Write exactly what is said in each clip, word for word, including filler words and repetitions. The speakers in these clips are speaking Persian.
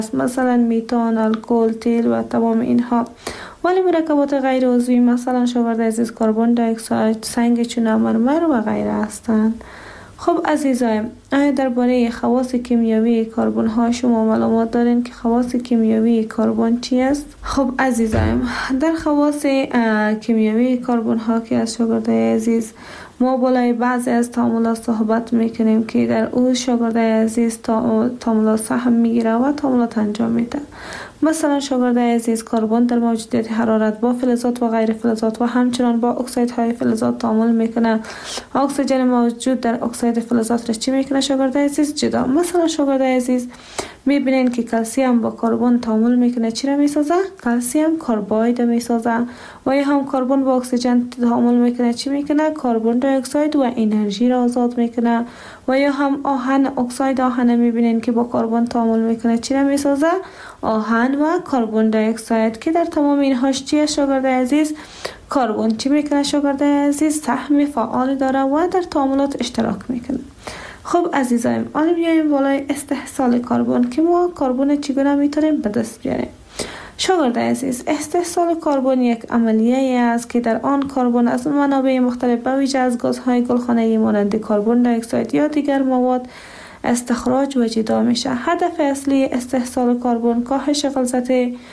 مثلا میتان، الکل، تیل و تمام اینها. ولی مرکبات غیر عضوی مثلا شاگرد عزیز کربن دی اکساید، سنگ چونه، مرمر و غیره هستند. خب عزیزایم، آیا درباره خواص کیمیایی کربن ها شما معلومات دارین که خواص کیمیایی کربن چی است؟ خب عزیزایم، در خواص کیمیایی کربن ها که از شاگرد عزیز ما بالای بعضی از تعاملات صحبت میکنیم که در او شاگرد عزیز تعاملات سهم میگیره و تعاملات انجام میده. مثلا شاگرد عزیز کربن در موجودیت حرارت با فلزات و غیر فلزات و همچنان با اکسیدهای فلزات تعامل میکنه. اکسیژن موجود در اکسید فلزات را چی میکنه شاگرد عزیز؟ جدا. مثلا شاگرد عزیز میبینین که کلسیم با کربن تعامل میکنه، چی را میسازه؟ کلسیم کارباید میسازه. و یا هم کربن با اکسیژن تعامل میکنه، چی میکنه؟ کربن دی اکساید و انرژی را آزاد میکنه. و یا هم آهن، اکساید آهن میبینین که با کربن تعامل میکنه، چی را میسازه؟ آهن و کربن دی اکساید، که در تمام اینهاش چیه شاگرد عزیز؟ کربن چی میکنه شاگرد عزیز؟ سهم فعال داره و در تعاملات اشتراک میکنه. خب عزیزایم، آن بیایم بالای استحصال کربن که ما کربن چگونه میتونیم به دست بیاریم. شاگرد عزیز، استحصال کربن یک عملیه است که در آن کربن از منابع مختلف به ویژه از گازهای گلخانه‌ای مانند کربن دی اکساید یا دیگر مواد استخراج و جدا میشه. هدف اصلی استحصال کربن کاهش غلظت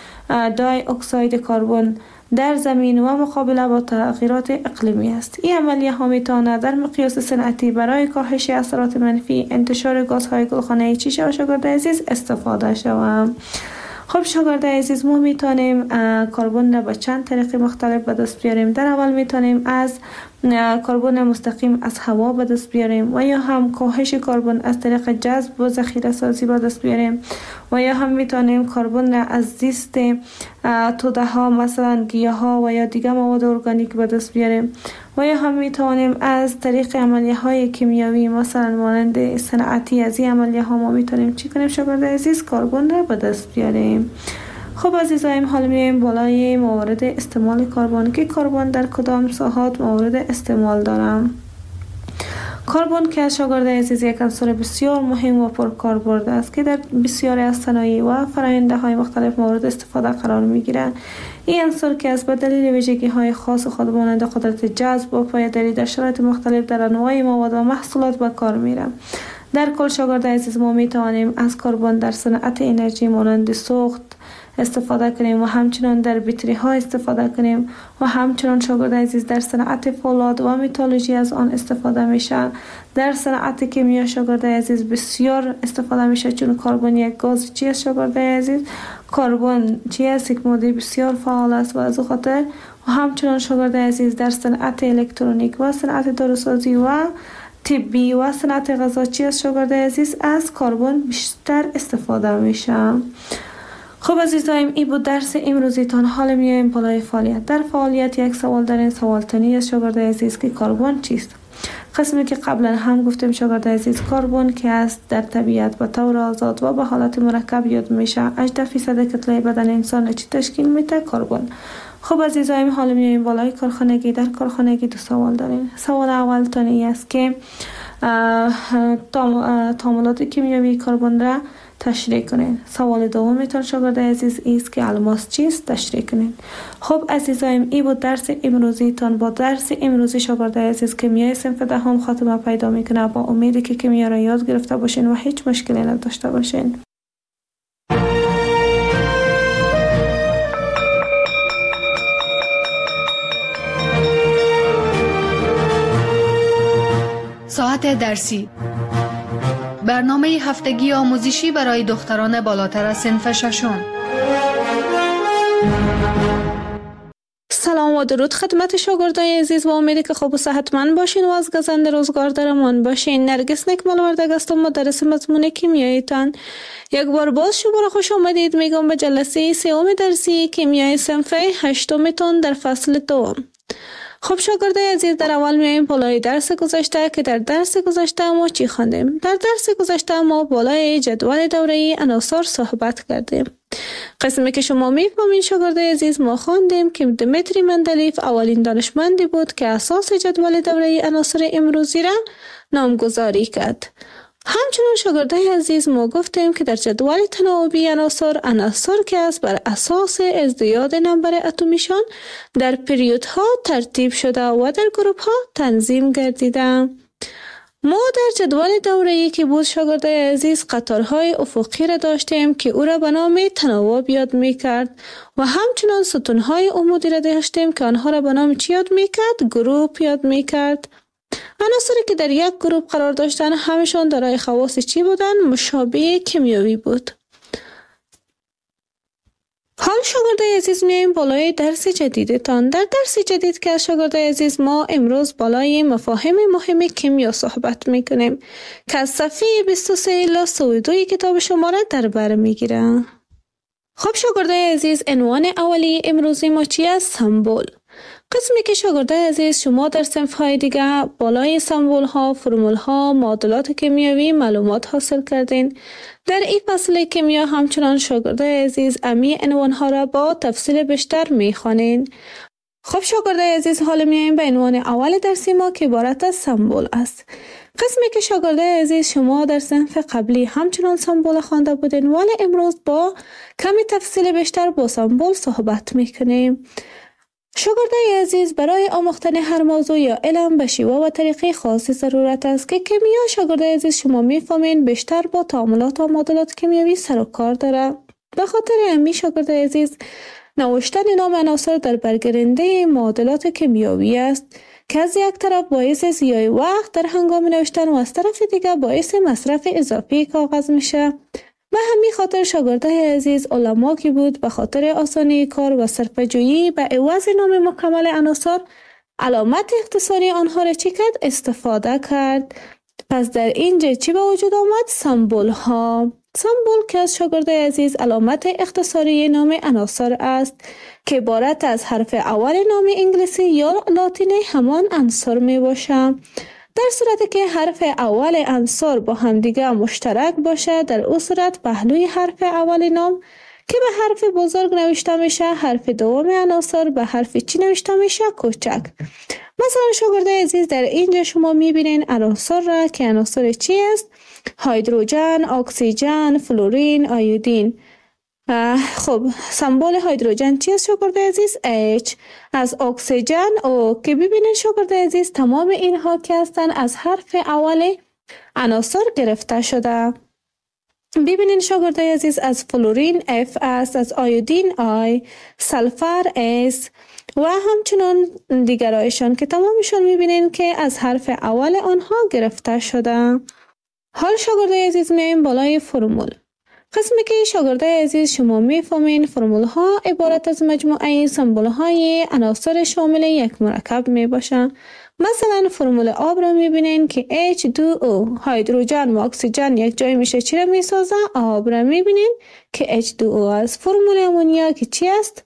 دی اکساید کربن در زمین و مقابله با تغییرات اقلیمی است. این عملیه ها میتواند در مقیاس صنعتی برای کاهش اثرات منفی انتشار گازهای گلخانه‌ای چی شود شاگرد عزیز؟ استفاده شود. خب شاگرد عزیز، ما میتونیم کربن را به چند طریق مختلف به دست بیاریم. در اول میتونیم از کربن مستقیم از هوا به دست بیاریم و یا هم کاهش کربن از طریق جذب و ذخیره سازی به دست بیاریم و یا هم میتونیم کربن را از زیست توده ها مثلا گیاه ها و یا دیگر مواد ارگانیک به دست بیاریم و یا هم میتونیم از طریق عملیه های کیمیایی مثلا مانند صنعتی از این عملیه ها ما میتونیم چی کنیم شاگرد عزیز؟ کربن را به دست بیاریم. خب عزیزایم، حالا میایم بالای موارد استعمال کربن که کربن در کدام ساحات مورد استعمال دارم. کربن که شاگرد عزیز یک عنصر بسیار مهم و پرکاربرد است که در بسیاری از صنایع و فرآیندهای های مختلف مورد استفاده قرار میگیرد. این عنصر که از به دلیل ویژگی های خاص خود مانند قدرت جذب و پایداری در شرایط مختلف در انواع مواد و محصولات به کار میره. در کل شاگرد عزیز، ما می توانیم از کربن در صنعت انرژی مانند سوخت استفاده کنیم و همچنان در بطری ها استفاده کنیم و همچنان شاگرد عزیز در صنعت فولاد و متالورژی از آن استفاده میشه. در صنعت کیمیا شاگرد عزیز بسیار استفاده میشه، چون کربن یک گاز چی است شاگرد عزیز؟ کربن چی است؟ یک ماده بسیار فعال است و از خاطر و همچنان شاگرد عزیز در صنعت الکترونیک و صنعت داروسازی و طبی و صنعت غذا چی است شاگرد عزیز؟ از کربن بیشتر استفاده میشه. خب عزیزایم، این بود درس امروزیتان. حالا میایم بالای فعالیت. در فعالیت یک سوال دارین. سوال تنی از شاگرد عزیز که کربن چیست؟ قسمی که قبلا هم گفتیم شاگرد عزیز، کربن که است در طبیعت به طور آزاد و به حالت مرکب یاد میشه. هجده درصد کتله بدن انسان چی تشکیل میده؟ کربن. خب عزیزایم، حالا میایم بالای کارخانگی. در کارخانگی دو سوال دارین. سوال اول تانی است که تعاملات کیمیایی کربن را تشریح کنین. سوال دومیتون شاگرد عزیز است که الماس چیست؟ تشریح کنین. خب عزیزایم، این بود درس امروزیتان. با درس امروزی شاگرد عزیز کیمیای صنف دهم خاتمه پیدا میکنه. با امیدی که کیمیا را یاد گرفته باشین و هیچ مشکلی نداشته باشین. ساعت درسی، برنامه هفتگی آموزشی برای دختران بالاتر از صنف ششم. سلام و درود خدمت شاگردای عزیز. با امیدی که خوب و صحتمند باشین و از گزند روزگار درمان باشین. نرگس نکمل وردگ هستم، مدرس مضمون کیمیایتان. یک بار باز شما خوش آمدید میگم به جلسه سوم درسی کیمیای صنف هشتمتون در فصل دوم. خب شاگردای عزیز، در اول میایم بالای درس گذشته که در درس گذشته ما چی خواندیم؟ در درس گذشته ما بالای جدول دوره‌ای عناصر صحبت کردیم. قسمی که شما میفهمین شاگردای عزیز، ما خواندیم که دمیتری مندلیف اولین دانشمندی بود که اساس جدول دوره‌ای عناصر امروزی را نامگذاری کرد. همچنان شاگردای عزیز ما گفتیم که در جدول تناوبی عناصر عناصر که است بر اساس ازدیاد نمبر اتمیشان در پریودها ترتیب شده و در گروپ ها تنظیم گردیده. ما در جدول دوره‌ای که بود شاگردای عزیز قطارهای افقی را داشتیم که او را به نام تناوب یاد می‌کرد و همچنان ستونهای عمودی را داشتیم که آنها را به نام چی یاد می‌کرد؟ گروپ یاد می‌کرد. عناصری که در یک گروپ قرار داشتن همشان دارای خواص چی بودن؟ مشابه کیمیایی بود. حال شاگردای عزیز میایم بالای درس جدیدتان. در درس جدید که از شاگردای عزیز ما امروز بالای مفاهیم مهم کیمیا صحبت میکنیم که از صفحه بیست و سه الی سی و دو کتاب شما را در بر میگیرم. خب شاگردای عزیز عنوان اولی امروزی ما چی است؟ سمبل. قسمی که شاگردای عزیز شما در صنف‌های دیگه بالای سمبل ها، فرمول ها، معادلات کیمیایی معلومات حاصل کردین. در این فصل کیمیا همچنان شاگردای عزیز امی عنوان ها را با تفصیل بیشتر میخوانین. خب شاگردای عزیز حالا میایم به عنوان اول درسی ما که عبارت از سمبل است. قسمی که شاگردای عزیز شما در صنف قبلی همچنان سمبل خوانده بودین ولی امروز با کمی تفصیل بیشتر با سمبل صحبت میکنیم. شاگردای عزیز برای آموختن هر موضوع یا علم به شیوه و طریقه خاصی ضرورت است که کیمیا شاگردای عزیز شما میفهمین بیشتر با تعاملات و معادلات کیمیایی سر و کار داره. به خاطر همین شاگردای عزیز نوشتن نام عناصر در برگرنده معادلات کیمیایی است که از یک طرف باعث ضیاع وقت در هنگام نوشتن و از طرف دیگر باعث مصرف اضافی کاغذ میشه. به همین خاطر شاگردای عزیز علما که بود به خاطر آسانی کار و صرفه‌جویی به عوض نام مکمل عناصر علامت اختصاری آنها را چی کرد؟ استفاده کرد. پس در اینجا چی به وجود آمد؟ سمبل ها. سمبل که از شاگردای عزیز علامت اختصاری نام عناصر است که عبارت از حرف اول نام انگلیسی یا لاتینی همان عنصر می باشه. در صورتی که حرف اول عنصر با همدیگه مشترک باشه در اون صورت پهلوی حرف اول نام که به حرف بزرگ نوشته میشه، حرف دوم عناصر به حرف چی نوشته میشه؟ کوچک. مثلا شاگردای عزیز در اینجا شما میبینین عناصر را که عناصر چی است؟ هیدروژن، اکسیژن، فلورین، آیودین. خب سمبل هیدروژن چی است شاگردای عزیز؟ H. از اکسیژن او که ببینید شاگردای عزیز تمام اینها که هستن از حرف اول عناصر گرفته شده. ببینید شاگردای عزیز از فلورین F است، از آیودین I، سلفر S و همچنان دیگرایشان که تمامشان میبینید که از حرف اول آنها گرفته شده. حال شاگردای عزیز میایم بالای فرمول. قسمی که شاگردای عزیز شما میفهمین فرمول ها عبارت از مجموعه سمبل های عناصر شامل یک مرکب می باشند. مثلا فرمول آب را میبینین که اچ دو او هیدروژن و اکسیژن یک جای میشه چی را میسازه؟ آب را میبینین که اچ دو او است. فرمول امونیا که چی است؟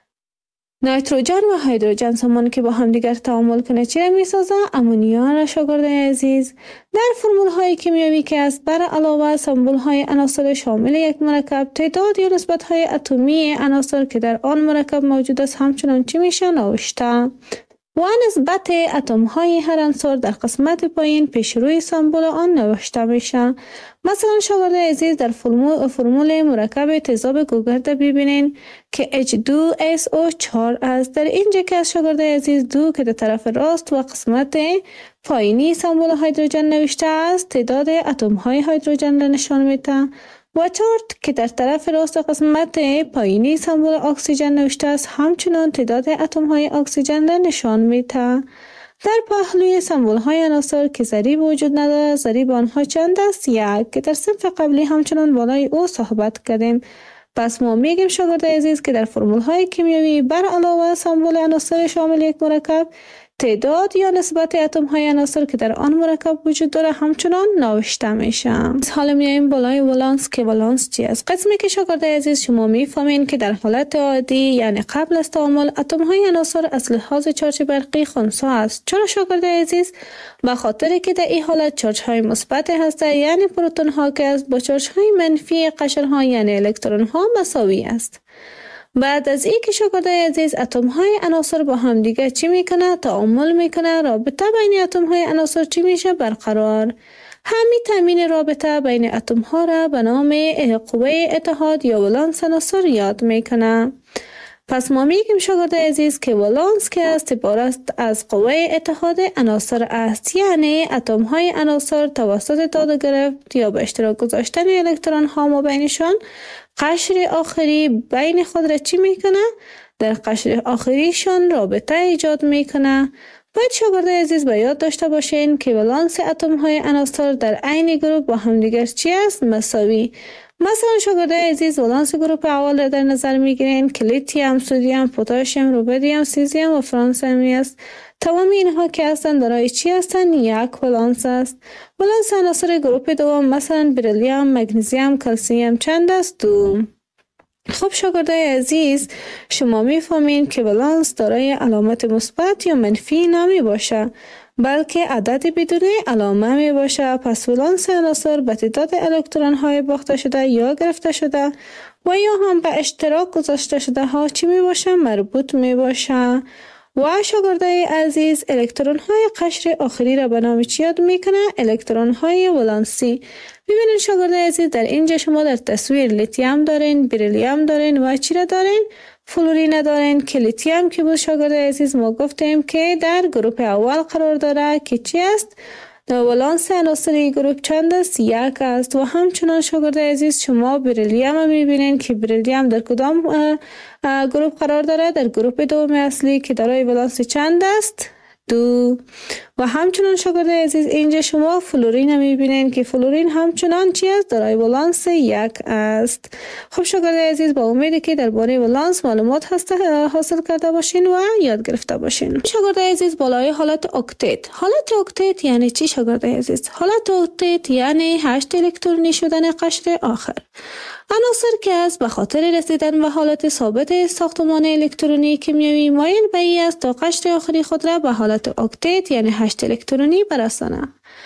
نیتروژن و هیدروژن سامان که با هم دیگر تعامل کنه چی را میسازه؟ امونیا را شاگردای عزیز. در فرمول های کیمیایی که است بر علاوه سمبل های عناصر شامل یک مرکب تعداد یا نسبت های اتمی عناصر که در آن مرکب موجود است همچنان چی میشه نوشته و نسبت اتم های هر عنصر در قسمت پایین پیش روی سمبل آن نوشته میشه. مثلا شاگردای عزیز در فرمول, فرمول مرکب تیزاب گوگرد ببینین که اچ دو اس او چهار است. در اینجا که از شاگردای عزیز دو که در طرف راست و قسمت پایینی سمبل هیدروژن نوشته است تعداد اتم های هیدروژن را نشان میده و چهار که در طرف راست قسمت پایینی سمبل اکسیژن نوشته است همچنان تعداد اتم های اکسیژن را نشان میده. در پهلوی سمبل های عناصر که ضریب وجود ندارد ضریب آنها چند است؟ یک که در صنف قبلی همچنان بالای او صحبت کردیم. پس ما میگیم شاگردای عزیز که در فرمول های کیمیایی بر علاوه سمبل عناصر شامل یک مرکب تعداد یا نسبت اتم های عناصر که در آن مرکب وجود داره همچنان نوشته میشه. حالا میایم بالای ولانس که ولانس چی است؟ قسمی که شاگردای عزیز شما میفهمین که در حالت عادی یعنی قبل از تعامل اتم های عناصر از لحاظ چارج برقی خنثی است. چرا شاگردای عزیز؟ به خاطر که در این حالت چارج های مثبت هسته یعنی پروتون ها که است با چارج های منفی قشر ها یعنی الکترون ها مساوی است. بعد از این که شاگردای عزیز اتم های عناصر با هم دیگه چی میکنه؟ تعامل میکنه. رابطه بین اتم های عناصر چی میشه؟ برقرار. همین تامین رابطه بین اتم ها را به نام قوه اتحاد یا ولانس عناصر یاد میکنه. پس ما میگیم شاگرد عزیز که ولانس که است عبارت از قوه اتحاد عناصر است، یعنی اتم های عناصر توسط داده گرفت یا به اشتراک گذاشتن الکترون ها ما بینشان قشر آخری بین خود را چی میکنه؟ در قشر آخریشان رابطه ایجاد میکنه. باید شاگرد عزیز به یاد داشته باشین که ولانس اتم های عناصر در عین گروپ با همدیگر چی است؟ مساوی. مثلا شاگرد عزیز ولانس گروپ اول را در نظر میگیرین که لیتیوم، سدیم، پتاسیم، رودیوم، سیزیم و فرانسیمی است. تمام اینها که هستند دارای چی هستند؟ یک ولانس است. ولانس عناصر گروپ دوم مثلا بریلیوم، مگنیزیم، کلسیم چند است؟ دو. خب شاگردای عزیز، شما میفهمین که ولانس دارای علامت مثبت یا منفی نمی باشه، بلکه عدد بدون علامه می باشه. پس ولانس عناصر به تعداد الکترون های باخته شده یا گرفته شده و یا هم به اشتراک گذاشته شده ها چی می باشه؟ مربوط می باشه. و شاگردای عزیز، الکترون های قشر آخری را به نام چی یاد میکنه؟ الکترون های ولانسی. ببینید شاگردای عزیز، در اینجا شما در تصویر لیتیوم دارین، بریلیوم دارین و چی را دارین؟ فلورین دارین که لیتیوم که بود شاگردای عزیز ما گفتیم که در گروپ اول قرار داره که چی است؟ در ولانس عناصری گروپ چند است؟ یک است. و همچنان شاگردای عزیز شما بریلیوم میبینین که بریلیوم در کدام گروپ قرار داره؟ در گروپ دوم اصلی که دارای ولانس چند است؟ دو. و همچنان شاگردای عزیز اینجا شما فلورین میبینین که فلورین همچنان چی است؟ دارای ولانس یک است. خب شاگردای عزیز، با امیدی که درباره ولانس معلومات حاصل کرده باشین و یاد گرفته باشین. شاگردای عزیز، بالای حالت اکتت. حالت اکتت یعنی چی شاگردای عزیز؟ حالت اکتت یعنی هشت الکترونی شدن قشر آخر. عناصر که است به خاطر رسیدن به حالت ثابت ساختمان الکترونی کیمیایی مایل به این است تا قشر آخری خود را به حالت اکتت یعنی هشت الکترونی برسانه.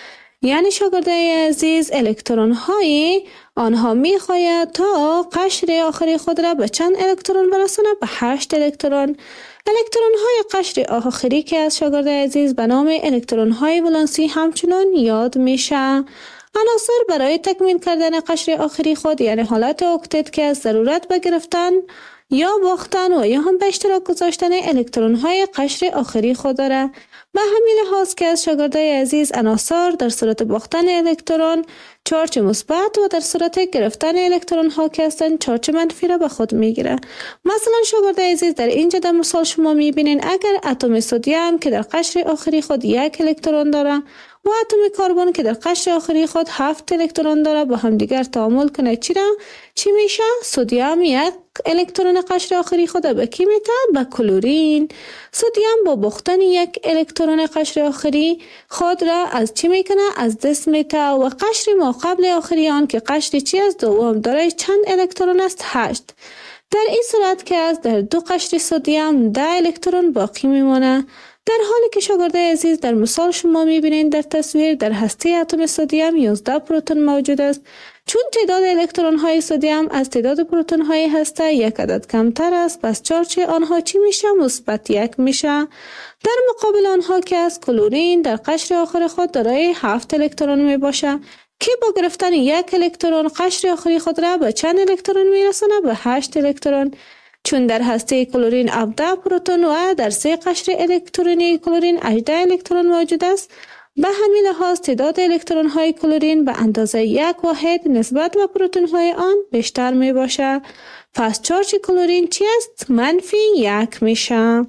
یعنی شاگردای عزیز، الکترون های آنها می خواهد تا قشر آخری خود را به چند الکترون برسانه؟ به هشت الکترون. الکترون های قشر آخری که از شاگردای عزیز به نام الکترون های ولانسی همچنان یاد میشه. عناصر برای تکمیل کردن قشر آخری خود یعنی حالت اکتت که از ضرورت به گرفتن یا باختن و یا هم به اشتراک گذاشتن الکترون های قشر آخری خود داره. به همین لحاظ که از شاگردای عزیز عناصر در صورت باختن الکترون چارج مثبت و در صورت گرفتن الکترون ها که هستند چارج منفی را به خود میگیره. مثلا شاگردای عزیز، در اینجا در مثال شما میبینین اگر اتم سدیم که در قشر آخری خود یک الکترون داره و اتم کربن که در قشر آخری خود هفت الکترون داره با هم دیگر تعامل کنه چی را؟ چی میشه؟ سدیم یک الکترون قشر آخری خود به کی میده؟ به کلورین. سدیم با باختن یک الکترون قشر آخری خود را از چی میکنه؟ از دست میده. و قشر ما قبل آخری آن که قشر چی است؟ دوم داره چند الکترون است؟ هشت. در این صورت که از در دو قشر سدیم ده الکترون باقی میمونه. در حالی که شاگردای عزیز در مثال شما میبینید در تصویر در هسته اتم سدیم یازده پروتون موجود است. چون تعداد الکترون های سدیم از تعداد پروتون های هسته یک عدد کمتر است، پس چارج آنها چی میشه؟ مثبت یک میشه. در مقابل آنها که از کلورین در قشر آخر خود دارای هفت الکترون می باشه که با گرفتن یک الکترون قشر آخری خود را به چند الکترون میرسانه؟ به هشت الکترون. چون در هسته کلورین هفده پروتون و در سه قشر الکترونی کلورین هجده الکترون موجود است، به همین لحاظ تعداد الکترون های کلورین به اندازه یک واحد نسبت به پروتون های آن بیشتر می باشه. پس چارج کلورین چی است؟ منفی یک میشه.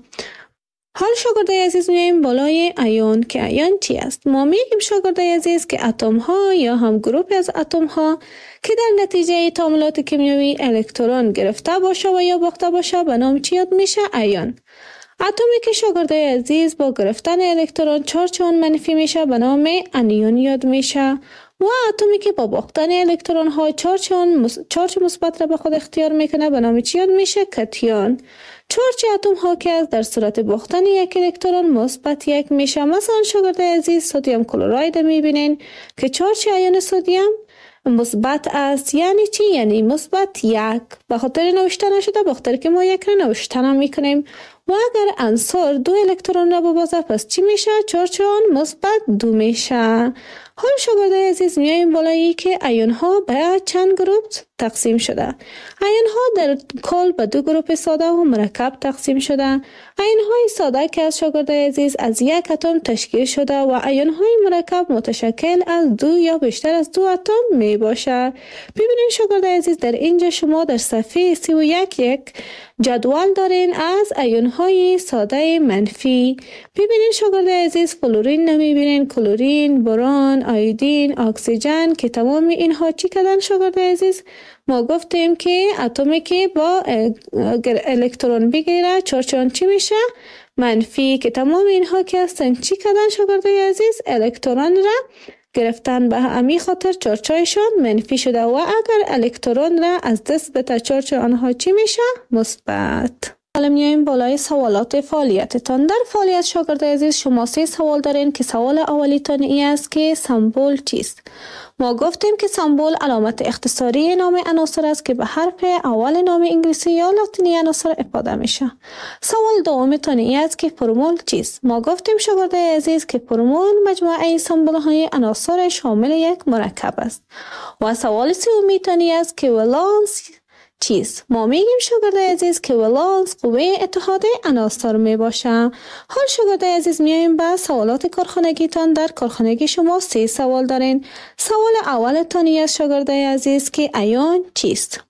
حال شاگردای عزیز میایم بالای ایون که ایون چی است؟ ما میگیم شاگردای عزیز که اتم ها یا هم گروپ از اتم ها که در نتیجه تعاملات کیمیایی الکترون گرفته باشه و یا باخته باشه به نام چی یاد میشه؟ ایون. اتمی که شاگردای عزیز با گرفتن الکترون چارج آن منفی میشه به نام انیون یاد میشه. و اتمی که با باختن الکترون ها چارج آن چارج مثبت را به خود اختیار میکنه به نام چی یاد میشه؟ کتیون. چارج اتم ها که در صورت باختن یک الکترون مثبت یک میشه. مثلا شاگردای عزیز سدیم کلراید میبینین که چارج ایون سدیم مثبت است. یعنی چی؟ یعنی مثبت یک. به خاطر نوشته نشده به خاطر که ما یک را نوشته میکنیم. و اگر عنصر دو الکترون را ببازه پس چی میشه؟ چارج آن مثبت دو میشه. حال شاگردای عزیز میایم بالایی که ایون ها به چند گروه تقسیم شده. ایون ها در کل به دو گروه ساده و مرکب تقسیم شده. ایون های ساده که از شاگردای عزیز از یک اتم تشکیل شده و ایون های مرکب متشکل از دو یا بیشتر از دو اتم می باشه. ببینید شاگردای عزیز در اینجا شما در صفحه سی و یک یک جدول دارین از ایون های ساده منفی. ببینید شاگردای عزیز فلورین نمیبینین، کلورین، برون، آیودین، اکسیژن که تمام اینها چی کردن شاگردای عزیز؟ ما گفتیم که اتمی که با الکترون بگیره چارچان چی میشه؟ منفی. که تمام اینها که هستن چی کردن شاگردای عزیز؟ الکترون را گرفتن، به همین خاطر چارچایشان منفی شده و اگر الکترون را از دست بده چارچ آنها چی میشه؟ مثبت. حالا میایم بالای سوالات فعالیتتان. در فعالیت شاگردای عزیز شما سه سوال دارین که سوال اولیتان این است که سمبل چیست؟ ما گفتیم که سمبل علامت اختصاری نام عناصر است که به حرف اول نام انگلیسی یا لاتینی عناصر افاده میشه. سوال دومتان این است که فرمول چیست؟ ما گفتیم شاگردای عزیز که فرمول مجموعه سمبل های عناصر شامل یک مرکب است. و سوال سومیتان این است که ولانس چیست؟ ما میگیم شاگردای عزیز که ولانس قوه اتحاد عناصر می باشه. حال شاگردای عزیز میایم به سوالات کارخانگیتان. در کارخانگی شما سه سوال دارین. سوال اولتان است شاگردای عزیز که ایون چیست؟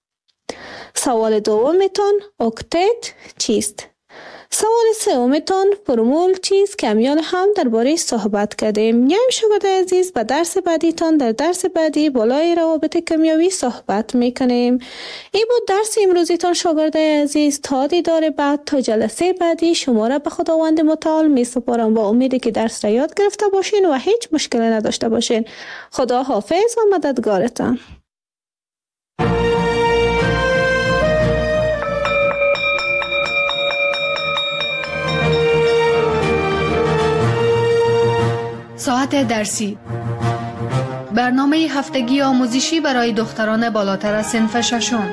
سوال دومتان اکتت چیست؟ سوال سومتان فرمول چیست که امیال هم درباره صحبت کردیم. میایم شاگردای عزیز به درس بعدیتان. در درس بعدی بالای روابط کیمیایی صحبت میکنیم. این بود درس امروزیتان شاگردای عزیز. تا دیدار بعد، تا جلسه بعدی شما را به خداوند متعال می سپارم با امیدی که درس را یاد گرفته باشین و هیچ مشکلی نداشته باشین. خدا حافظ و مددگارتان. ساعت درسی، برنامه هفتگی آموزشی برای دختران بالاتر از صنف ششم.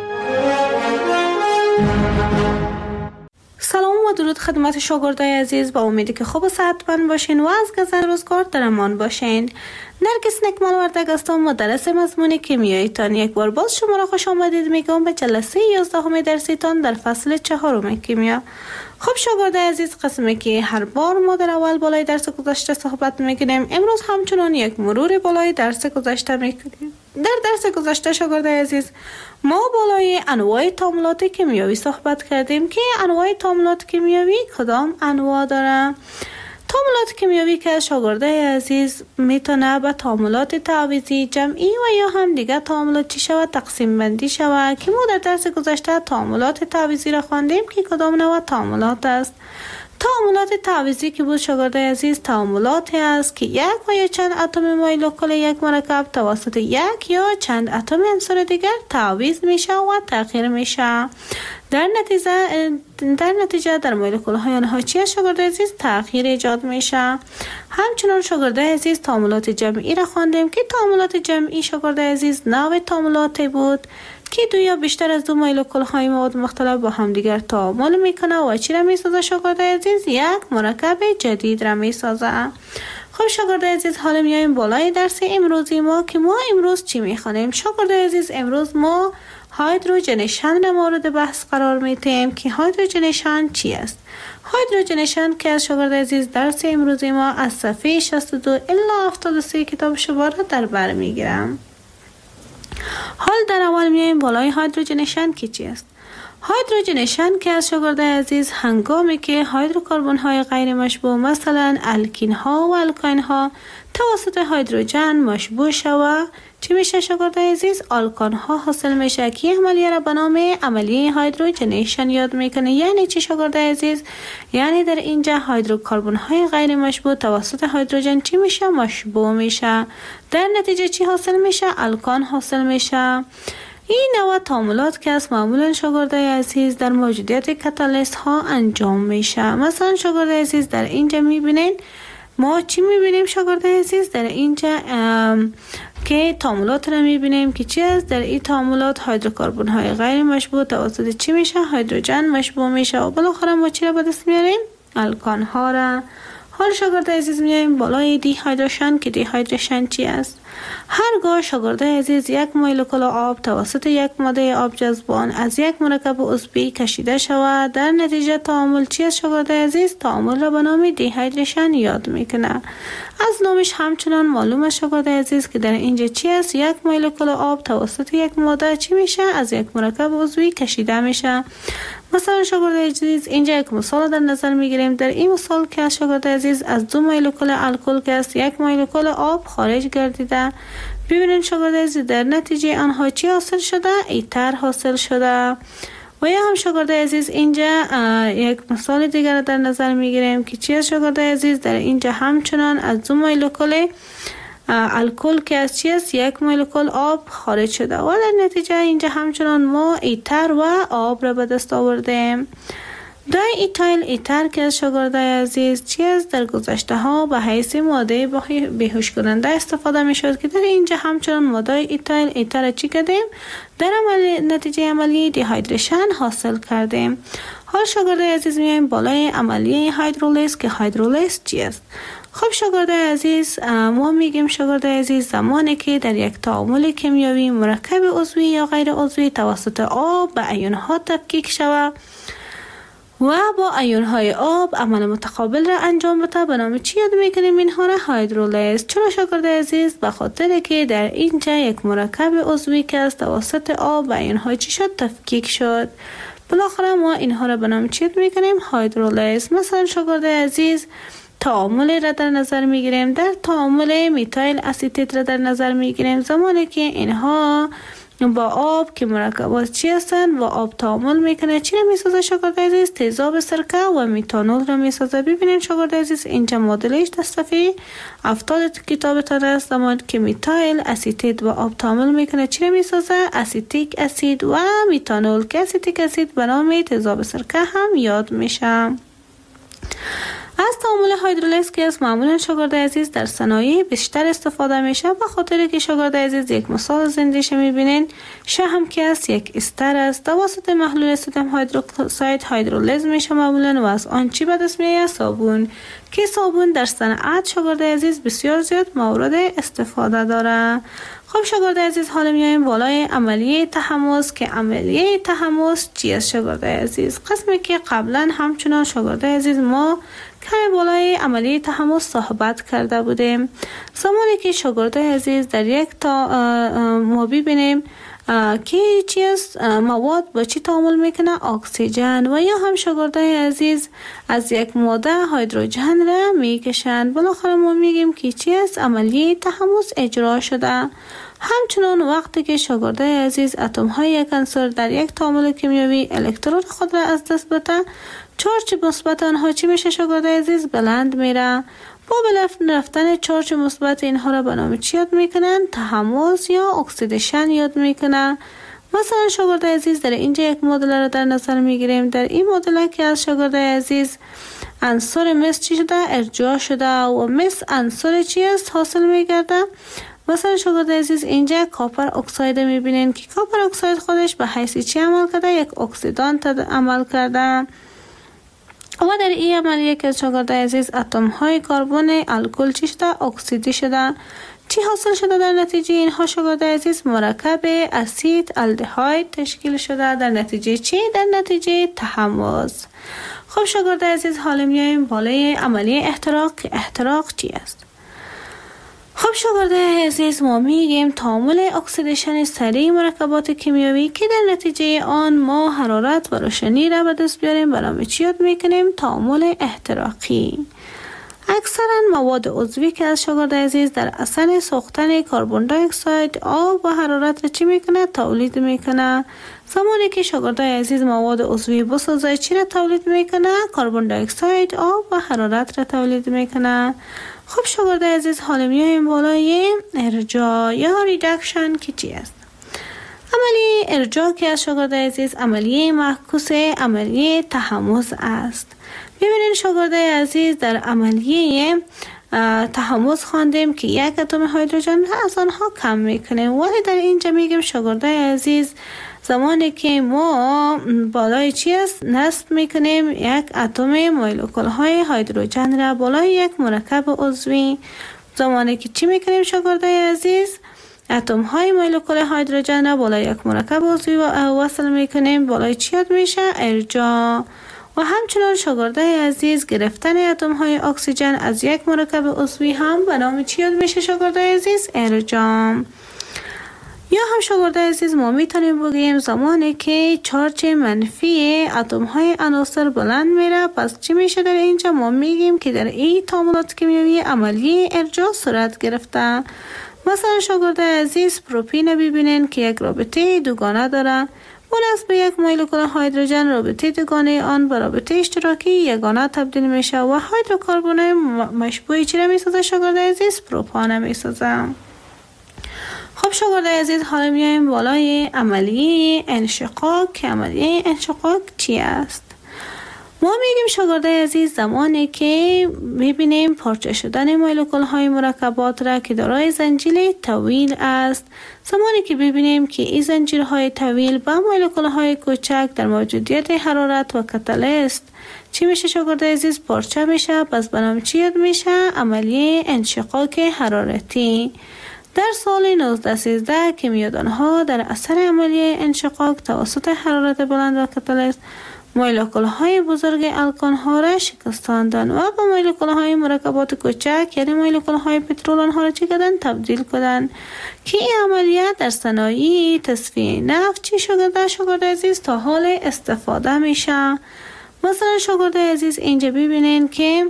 سلام و درود خدمت شاگردای عزیز. با امیدی که خوب و صحتمند باشین و از گذر روزگار در امان باشین. نرگس نکمل وردگ هستم، مدرس مضمون کیمیایی تان. یک بار باز شما را خوش آمدید میگم به جلسه یازدهم درسی تان در فصل چهارم کیمیا. خب شاگردای عزیز، قسمی که هر بار ما در اول بالای درس گذشته صحبت میکنیم، امروز همچنان یک مرور بالای درس گذشته میکنیم. در درس گذشته شاگردای عزیز ما بالای انواع تعاملات کیمیایی صحبت کردیم که انواع تعاملات کیمیایی کدام انواع داره. تعاملات کیمیایی که شاگردای عزیز میتونه به تعاملات تعویضی، جمعی و یا هم دیگه تعاملات چی شود تقسیم بندی شود که ما در درس گذشته تعاملات تعویضی را خواندیم که کدام نوع تعاملات است. تعاملات تعویضی که بود شاگردای عزیز تعاملاتی است که یک و یا چند اتم مولکول یک مرکب توسط یک یا چند اتم عنصر دیگر تعویض میشه و تغییر میشه. در نتیجه در نتیجه در مولکول های آنها چی شاگردای عزیز تغییر ایجاد میشه. همچنان شاگردای عزیز تعاملات جمعی را خواندیم که تعاملات جمعی شاگردای عزیز نوع تعاملاتی بود که دو یا بیشتر از دو مولکول های مواد مختلف با هم دیگر تعامل میکنه و چی را میسازه شاگردای عزیز؟ یک مرکب جدید را میسازه. خب شاگردای عزیز، حالا میایم بالای درس امروزی ما که ما امروز چی میخوانیم. شاگردای عزیز، امروز ما هایدروژنیشن را مورد بحث قرار میدیم که هایدروژنیشن چی است. هایدروژنیشن که از شاگردای عزیز درس امروزی ما از صفحه شصت و دو الی هفتاد و سه کتاب شما را در بر میگیرم. حال در اول میایم بالای هایدروژنیشن که چی است. هایدروژنیشن که از شاگردای عزیز هنگامی که هیدروکربن های غیر مشبوع مثلا الکین ها و الکاین ها توسط هیدروژن مشبوع شود چی میشه شاگردای عزیز؟ آلکان ها حاصل میشه که عملیه را به نام عملیه هایدروژنیشن یاد میکنه. یعنی چی شاگردای عزیز؟ یعنی در اینجا هیدروکربن های غیر مشبوع توسط هیدروژن چی میشه؟ مشبوع میشه. در نتیجه چی حاصل میشه؟ الکان حاصل میشه. این نوع تعاملات که از معمولا شاگردای عزیز در موجودیت کاتالیست ها انجام میشه. مثلا شاگردای عزیز در اینجا میبینین ما چی میبینیم شاگردای عزیز؟ در اینجا که تعاملات را میبینیم که چی است؟ در این تعاملات هیدروکربن های غیر مشبوع توسط چی میشه؟ هیدروژن مشبوع میشه و بالاخره ما چی را به دست میاریم؟ الکان ها را. حال شاگرد عزیز میایم بالای دیهایدریشن که دیهایدریشن چی است؟ هرگاه شاگرد عزیز یک مولکول آب توسط یک ماده آب جذبان از یک مرکب عضوی کشیده شود، در نتیجه تعامل چی است شاگرد عزیز؟ تعامل را به نام دیهایدریشن یاد میکنه. از نامش همچنان معلوم است شاگرد عزیز که در اینجا چی است؟ یک مولکول آب توسط یک ماده چی میشه؟ از یک مرکب عضوی کشیده میشه. مثلا شاگرد عزیز اینجا یک مثال در نظر میگیریم. در این مثال که شاگرد عزیز از دو مولکول الکل که است یک مولکول آب خارج گردیده، ببینید شاگرد عزیز در نتیجه آنها چی حاصل شده؟ ایتر حاصل شده. و یا هم شاگرد عزیز اینجا یک مثال دیگر در نظر میگیریم که چی است شاگرد عزیز؟ در اینجا همچنان از دو مولکول الکل که از چی است؟ یک مولکول آب خارج شده و در نتیجه اینجا همچنان ما ایتر و آب را به دست آوردیم. دای ایتایل ایتر که از شاگرد عزیز چی است؟ در گذشته ها به حیث ماده بیهوش کننده استفاده می شد که در اینجا همچنان ماده ایتایل ایتر چی کردیم؟ در عمل نتیجه عملی دیهایدریشن حاصل کردیم. حال شاگرد عزیز میایم بالای عملیه هیدرولیز که هیدرولیز چی است؟ خب شاگرد عزیز ما میگیم شاگرد عزیز زمانی که در یک تعامل کیمیایی مرکب عضوی یا غیر عضوی توسط آب به ایون‌ها تفکیک شود و با ایون‌های آب عمل متقابل را انجام بده، به نام چی یاد میکنیم اینها را؟ هیدرولیز. چرا شاگرد عزیز؟ به خاطر که در اینجا یک مرکب عضوی که از توسط آب و ایون‌های چی شد؟ تفکیک شد. بالاخره ما اینها را به نام چی یاد میکنیم؟ هیدرولیز. مثلا شاگرد عزیز تعامل را در نظر میگیریم. در تعامل میتایل اسیتیت را در نظر میگیریم. زمانی که اینها با آب که مرکبات چی هستند و آب تعامل میکنه چی را میسازه شاگرد عزیز؟ تیزاب سرکه و میتانول را میسازه. ببینید شاگرد عزیز اینجا مدلش در صفحه هفتاد کتابتان است. زمانی که میتایل اسیتیت و آب تعامل میکنه چی را میسازه؟ اسیتیک اسید و میتانول که اسیتیک اسید به نام تیزاب سرکه هم یاد میشه. از تعامل هیدرولیز که از معمولا شاگرد عزیز در صنایع بیشتر استفاده میشه، به خاطر که شاگرد عزیز یک مثال زندش میبینین شهم که است یک استر است توسط محلول سدیم هیدروکساید هیدرولیز میشه معمولا و از آن چی به دست میاد؟ صابون که صابون در صنعت شاگرد عزیز بسیار زیاد مورد استفاده داره. خب شاگرد عزیز حالا میایم بالای عملیه تحمض که عملیه تحمض چی است شاگرد عزیز؟ قسمی که قبلا همچنان شاگرد عزیز ما کمی بالای عملیه تحمض صحبت کرده بودیم. زمانی که شاگرد عزیز در یک تا ما ببینیم که چی است مواد با چی تعامل میکنه؟ اکسیژن. و یا هم شاگرد عزیز از یک ماده هیدروژن را میکشند. بالاخره ما میگیم که چی است؟ عملیه تحمض اجرا شده. همچنان وقتی که شاگرد عزیز اتم های یک عنصر در یک تعامل کیمیایی الکترون خود را از دست بده، چارج مثبت آنها چی میشه شاگرد عزیز؟ بلند میره. با بلند رفتن چارج مثبت اینها را به نام چی یاد میکنن؟ تحمض یا اکسیدیشن یاد میکنن. مثلا شاگرد عزیز در اینجا یک مدل را در نظر میگیریم. در این مدل که از شاگرد عزیز عنصر مس چی شده؟ ارجاع شده و مس عنصر چی است؟ حاصل میگرده. مثلا شاگرد عزیز اینجا کاپر اکساید میبینین که کاپر اکساید خودش به حیث چی عمل کرده؟ یک اکسیدانت عمل کرده. و در این عملیه که شاگرد عزیز اتم های کربن الکل چی شده؟ اکسیدی شده. چی حاصل شده در نتیجه اینها شاگرد عزیز؟ مرکب اسید الدهاید تشکیل شده. در نتیجه چی؟ در نتیجه تحمض. خب شاگرد عزیز حالا میایم بالای عملیه احتراق که احتراق چی است؟ خب شاگرد عزیز ما میگیم تعامل اکسیدیشن سریع مرکبات کیمیایی که در نتیجه آن ما حرارت و روشنی را به دست بیاریم به نام چی یاد میکنیم؟ تعامل احتراقی. اکثرا مواد عضوی که از شاگرد عزیز در اثر سوختن کربن دی اکساید آب و حرارت را چی میکنه؟ تولید میکنه. زمانی که شاگرد عزیز مواد عضوی بسازه چی را تولید میکنه؟ کربن دی اکساید آب و حرارت را تولید میکنه. خب شاگرد عزیز حالا میایم بالای ارجاع یا ریدکشن که چی است؟ عملیه ارجاع که از شاگرد عزیز عملیه معکوس عملیه تحمض است. ببینید شاگرد عزیز در عملیه تحمض خواندیم که یک اتم هیدروژن از آنها کم میکنه، ولی در اینجا میگیم شاگرد عزیز زمانی که ما بالای چی است نصب میکنیم یک اتم مولکول های هیدروژن را بالای یک مرکب عضوی. زمانی که چی میکنیم شاگردای عزیز؟ اتم های مولکول هیدروژن را بالای یک مرکب عضوی وصل میکنیم. بالای چی یاد میشه؟ ارجاع. و همچنان شاگردای عزیز گرفتن اتم های اکسیژن از یک مرکب عضوی هم به نام چی یاد میشه شاگردای عزیز؟ ارجاع. یا هم شاگردای عزیز ما میتونیم بگیم زمانی که چارج منفی اتم های عناصر بلند میره، پس چی میشه در اینجا؟ ما میگیم که در این تعاملات کیمیایی عملیه ارجاع صورت گرفته. مثلا شاگردای عزیز پروپین ببینین که یک رابطه دوگانه داره، مناسب به یک مولکول هیدروژن رابطه دوگانه آن به رابطه اشتراکی یگانه تبدیل میشه و هیدروکربن مشبوع چی را میسازه شاگردای عزیز؟ پروپان میسازه. خب شاگردای عزیز حالا میایم بالای عملیه انشقاق که عملیه انشقاق چی است؟ ما میگیم شاگردای عزیز زمانی که میبینیم پارچه شدن مولکول های مرکبات را که دارای زنجیره طویل است، زمانی که ببینیم که این زنجیرهای طویل با مولکول های کوچک در موجودیت حرارت و کاتالیست چی میشه شاگردای عزیز؟ پارچه میشه. پس به نام چی یاد میشه؟ عملیه انشقاق حرارتی. در سال نوزده سیزده کیمیادانها در اثر عملیه انشقاق توسط حرارت بلند و کاتالیست مولکول های بزرگ الکان ها را شکستاندند و با مولکول های مرکبات کوچک یعنی مولکول های پترول آنها را چی کردند؟ تبدیل کردند که این عملیات در صنایع تصفیه نفت چی شده شاگردای عزیز تا حال استفاده میشه. مثلا شاگردای عزیز اینجا ببینین که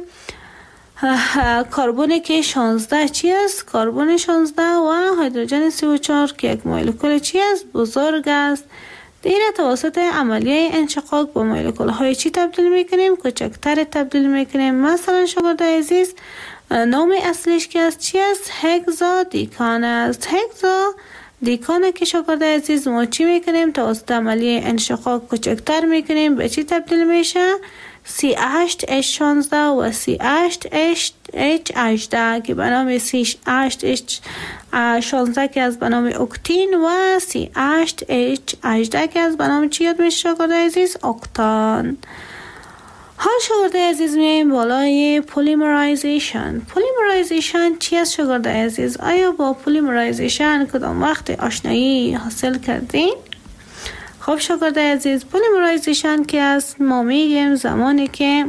کربن که شانزده چی است؟ کربن شانزده و هیدروژن سی و چهار که یک مولکول چی است؟ بزرگ است. دیره توسط عملیه انشقاق با مولکول های چی تبدیل میکنیم؟ کوچکتر تبدیل میکنیم. مثلا شاگردای عزیز نام اصلیش که است چی است؟ هگزا دیکان است. هگزا دیکان که شاگردای عزیز ما چی میکنیم؟ توسط عملیه انشقاق کوچکتر میکنیم. به چی تبدیل میشه؟ سی هشت اچ شانزده و سی هشت اچ هجده که به نام سی هشت اچ شانزده که از به نام اکتین و سی هشت اچ هجده که از به نام چی یاد میشه شاگردای عزیز؟ اکتان. حال شاگردای عزیز میایم بالای پلیمرایزیشن. پلیمرایزیشن چی است شاگردای عزیز؟ آیا با پلیمرایزیشن کدام وقت آشنایی حاصل کردین؟ خب شاگردای عزیز پلیمرایزیشن که است ما میگیم زمانی که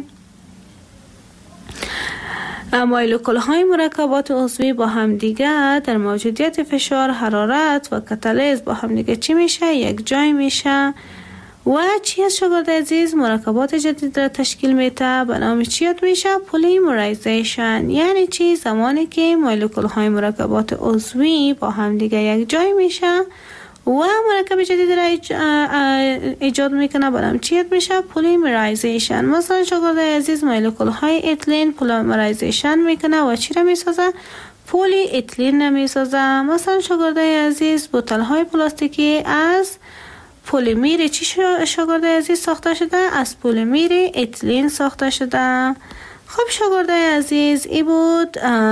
مولکول های مرکبات عضوی با هم دیگه در موجودیت فشار، حرارت و کاتالیز با هم دیگه چی میشه؟ یک جای میشه و چی است شاگردای عزیز؟ مرکبات جدید را تشکیل میده. به نام چی یاد میشه؟ پلیمرایزیشن. یعنی چی؟ زمانی که مولکول های مرکبات عضوی با هم دیگه یک جای میشه و مرکب جدید را ایجاد میکنه. برام چی یاد میشه؟ پلیمرایزیشن. مثلا شاگردای عزیز مولکول های اتلین پلیمرایزیشن میکنه و چی را میسازه؟ پلی اتلین میسازه. مثلا شاگردای عزیز بوتل های پلاستیکی از پلیمر چی شاگردای عزیز ساخته شده؟ از پلیمر اتلین ساخته شده. خب شاگردای عزیز ای بود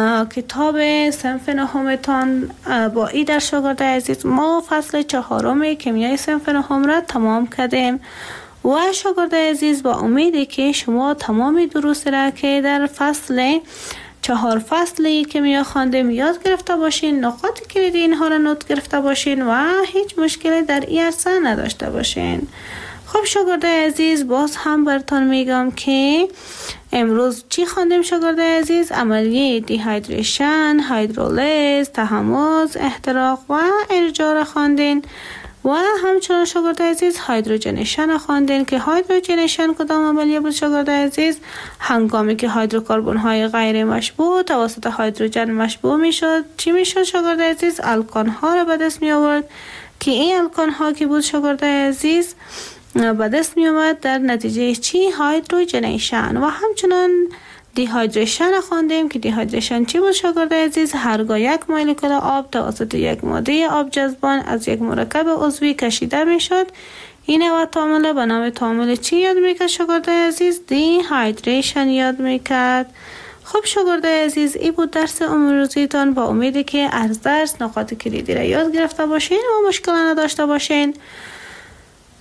کتاب صنف نهمتان. با ای در شاگردای عزیز ما فصل چهارم کیمیای صنف نهم را تمام کردیم و شاگردای عزیز با امیدی که شما تمام دروس را که در فصل چهار فصلی که می خواندیم یاد گرفته باشین، نقاط کلیدی اینها را نوت گرفته باشین و هیچ مشکلی در این عرصه نداشته باشین. خب شاگردای عزیز باز هم براتون میگم که امروز چی خواندیم شاگردای عزیز؟ عملیه دیهایدریشن، هیدرولیز، تحمض، احتراق و ارجاع را خواندین و همچنان شاگردای عزیز هیدروژنیشن خواندین که هیدروژنیشن کدام عملیه بود شاگردای عزیز؟ هنگامی که هیدروکربن های غیر مشبوع توسط هیدروژن مشبوع میشد چی میشد شاگردای عزیز؟ الکان ها را به دست می آورد که این الکان ها که بود شاگردای عزیز به دست می آمد در نتیجه چی؟ هیدروژنیشن. و همچنان دیهایدریشن خواندیم که دیهایدریشن چی بود شاگردای عزیز؟ هرگاه یک مولکول آب توسط یک ماده آب جذبان از یک مرکب عضوی کشیده می شد، این و تعامل به نام تعامل چی یاد میکرد شاگردای عزیز؟ دیهایدریشن یاد میکرد. خب شاگردای عزیز این بود درس امروزیتان. با امیدی که از درس نقاط کلیدی را یاد گرفته باشین و مشکل نداشته باشین.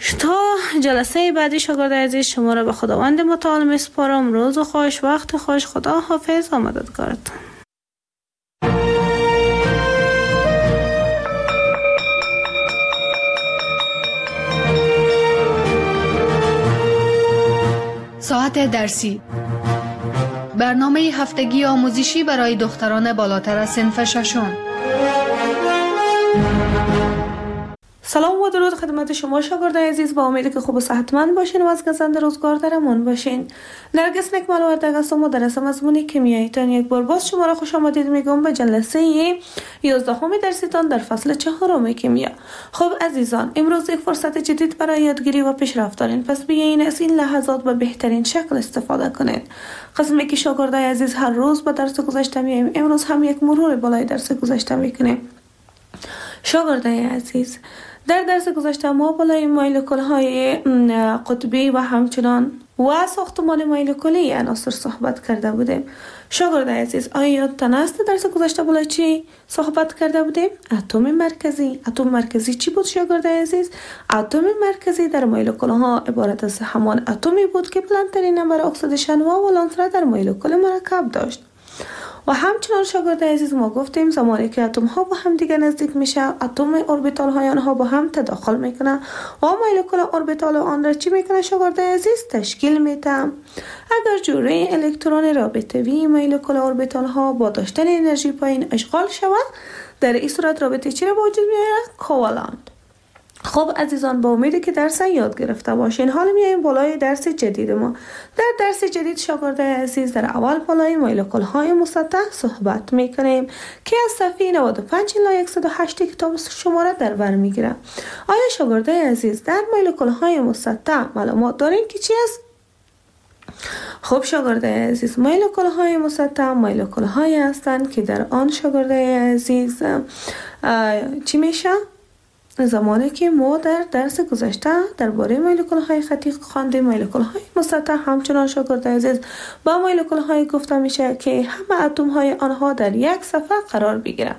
تا جلسه بعدی شاگرد عزیز شما را به خداوند متعال میسپارم. روز خوش، وقت خوش، خدا حافظ و مددگارتان. ساعت درسی، برنامه هفتگی آموزشی برای دختران بالاتر از صنف ششم. سلام و درود خدمت شما شاگردان عزیز، با امیدی که خوب و صحتمند باشین و از گزنده روزگار در امان باشین. نرگس نکمال وردگ هستم و درس مضمون کیمیاییتان یک بار باز شما را خوش آمدید میگم به جلسه یازدهم درسیتان در فصل چهارم کیمیا. خب عزیزان، امروز یک فرصت جدید برای یادگیری و پیشرفت دارین، پس بیاین از این لحظات به بهترین شکل استفاده کنید. قسمی که شاگردان عزیز هر روز به درس گذشته میایم، امروز هم یک مرور بالای درس گذشته میکنیم. شاگردان عزیز، در درس گذشته ما بالای مولکول های قطبی و همچنان و ساختمان مولکولی عناصر صحبت کرده بودیم. شاگردان عزیز، آیا یادتان است درس گذشته بالای چی صحبت کرده بودیم؟ اتم مرکزی. اتم مرکزی چی بود شاگردان عزیز؟ اتم مرکزی در مولکول ها عبارت از همان اتمی بود که بلندترین نمبر اکسیدیشن و ولانس را در مولکول مرکب داشت. و همچنان شاگرد عزیز ما گفتیم زمانی که اتم ها با هم دیگه نزدیک میشه، اتم اوربیتال های آنها با هم تداخل میکنه و مولکول اوربیتال آن را چی میکنه شاگرد عزیز؟ تشکیل میده. اگر جوره الکترون رابطه‌ای مولکول اوربیتال ها با داشتن انرژی پایین اشغال شود، در این صورت رابطه چی را به وجود میاره؟ کوالنت. خب عزیزان، با امیدی که درس یاد گرفته باشین، حالا میایم بالای درس جدید ما. در درس جدید شاگردان عزیز در اول بالای مولکول های مسطح صحبت میکنیم که از صفحه نود و پنج الی صد و هشت کتاب شما را در بر میگیره. آیا شاگردان عزیز در مولکول های مسطح معلومات دارین که چی است؟ خب شاگردان عزیز، مولکول های مسطح مولکول های هستند که در آن شاگردان عزیز چی میشه؟ زمانی که ما در درس گذشته درباره مولکول های خطی خواندیم، مولکول های مسطح همچنان شاگردان عزیز با مولکول های گفته میشه که همه اتم های آنها در یک صفحه قرار بگیرند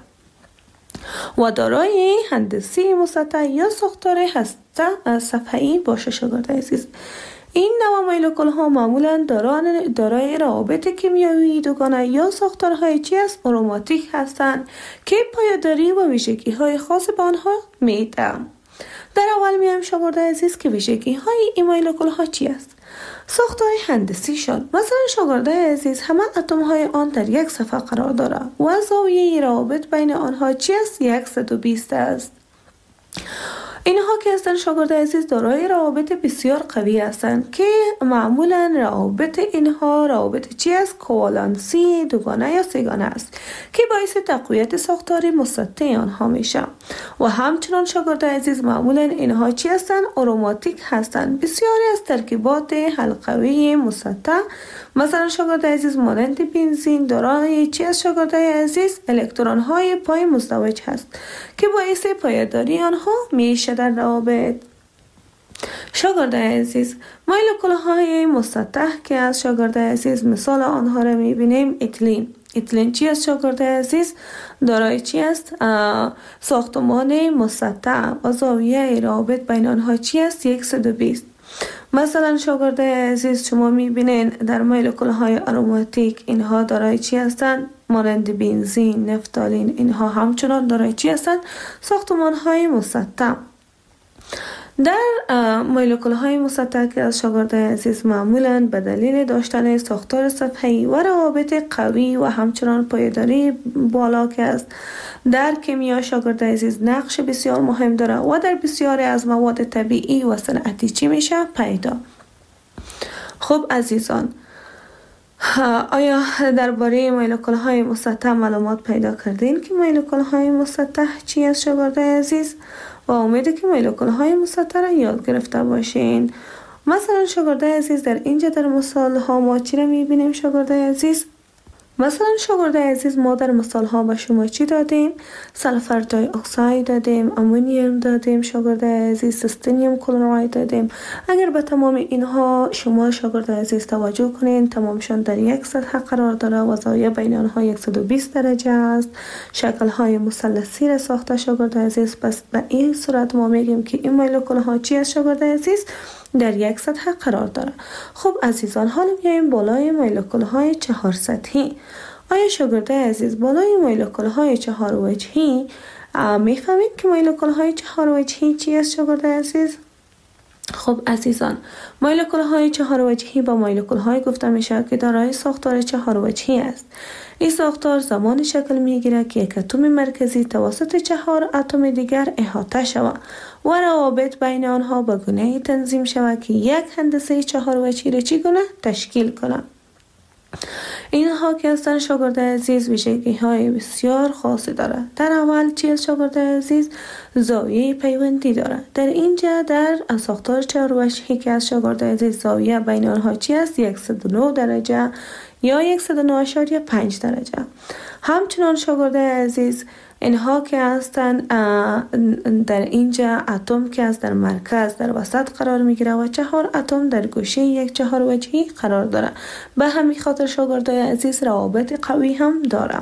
و دارای هندسی مسطح یا ساختار هسته صفحه‌ای باشه. شاگردان عزیز، این نوع مولکول ها معمولا دارای روابط کیمیایی دوگانه یا ساختارهای چی است؟ آروماتیک هستند که پایداری و ویژگی های خاص به آنها میدن. در اول میایم شاگردان عزیز که ویژگی های این مولکول ها چی است؟ ساختار هندسی شان. مثلا شاگردان عزیز همه اتم های آن در یک صفحه قرار داره و زاویه روابط بین آنها چی است؟ صد و بیست است. اینها که هستند شاگردان عزیز دارای روابط بسیار قوی هستند که معمولا روابط اینها روابط چی است؟ کوالنسی دوگانه یا سه‌گانه است که باعث تقویت ساختار مسطح آنها میشه. و همچنان شاگردان عزیز معمولا اینها چی هستند؟ آروماتیک هستند. بسیاری از ترکیبات حلقوی مسطح مثلا شاگردان عزیز مانند بنزین دارای چی است شاگردان عزیز؟ الکترون های پای مزدوج هست که باعث پایداری آنها میشه در روابط. شاگردان عزیز، مولکول های مسطح که از شاگردان عزیز مثال آنها را میبینیم اتیلین. اتیلین چی است شاگردان عزیز؟ دارای چی است؟ ساختمان مسطح و زاویه روابط بین آنها چی است؟ صد و بیست. مثلا شاگردان عزیز شما میبینین در مولکول های آروماتیک اینها دارای چی هستند؟ مانند بنزین، نفتالین، اینها همچنان دارای چی هستند؟ ساختمان های مسطح. در مولکول های مسطح که از شاگردان عزیز معمولا به دلیل داشتن ساختار صفحه‌ای و روابط قوی و همچنان پایداری بالا که است در کیمیا شاگردان عزیز نقش بسیار مهم داره و در بسیاری از مواد طبیعی و صنعتی چی میشه؟ پیدا. خب عزیزان، آیا درباره مولکول های مسطح معلومات پیدا کردین که مولکول های مسطح چی است شاگردان عزیز؟ و امیده که مولکول های مسطح را یاد گرفته باشین. مثلا شاگردان عزیز در اینجا در مثال ها ما چی را میبینیم شاگردان عزیز؟ مثلا شاگرد عزیز ما در مثال ها به شما چی دادیم؟ سلفر دای اکساید دادیم، امونیوم دادیم، شاگرد عزیز سیستینیوم کلراید دادیم. اگر به تمام اینها شما شاگرد عزیز توجه کنین، تمامشان در یک سطح قرار داره و زاویه بین آنها صد و بیست درجه است. شکل های مثلثی را ساخته شاگرد عزیز. پس به این صورت ما میگیم که این مولکول ها چی است شاگرد عزیز؟ در یک سطح قرار داره. خب عزیزان، حالا میایم بالای مولکول های چهار سطحی. آیا شاگرد عزیز بالای مولکول های چهار وجهی میفهمید که مولکول های چهار وجهی چی است شاگرد عزیز؟ خب عزیزان، مولکول های چهار وجهی با مولکول های گفته میشه که دارای ساختار چهار وجهی است. این ساختار زمان شکل میگیره که یک اتم مرکزی توسط چهار اتم دیگر احاطه شود و روابط بین آنها به گونه تنظیم شود که یک هندسه چهار وجهی را چی گونه تشکیل کنه. اینها که هستن شاگرد عزیز ویژگی های بسیار خاصی داره. در اول چیز شاگرد عزیز زاویه پیوندی داره. در اینجا در ساختار چهار وجهی که از شاگرد عزیز زاویه بین آنها چی است؟ صد و نه درجه یا صد و نه اشاریه پنج درجه. همچنان شاگرد عزیز اینها که هستند در اینجا اتم که از در مرکز در وسط قرار میگیره و چهار اتم در گوشه یک چهار وجهی قرار داره. به همین خاطر شاگرد عزیز روابط قوی هم داره.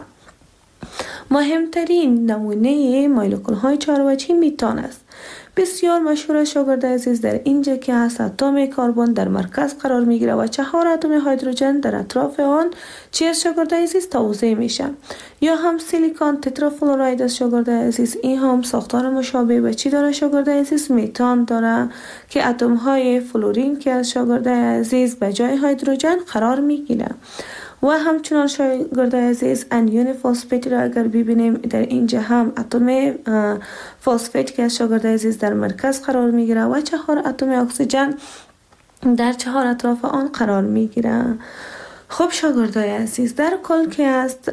مهمترین نمونه مولکول های چهار وجهی میتان است. بسیار مشهور شاگرد عزیز در اینجا که هست اتم کربن در مرکز قرار میگیره و چهار اتم هیدروژن در اطراف آن چی از شاگرد عزیز توزیع میشه. یا هم سیلیکون تترافلوراید از شاگرد عزیز. این هم ساختار مشابه به چی داره شاگرد عزیز؟ میتان داره که اتم های فلورین که از شاگرد عزیز به جای هیدروژن قرار میگیره. و همچنان شاگرد عزیز انیون فسفت را اگر ببینیم در اینجا هم اتم فسفت که از شاگرد عزیز در مرکز قرار میگیره و چهار اتم اکسیژن در چهار اطراف آن قرار میگیره. خب شاگرد عزیز، در کل که است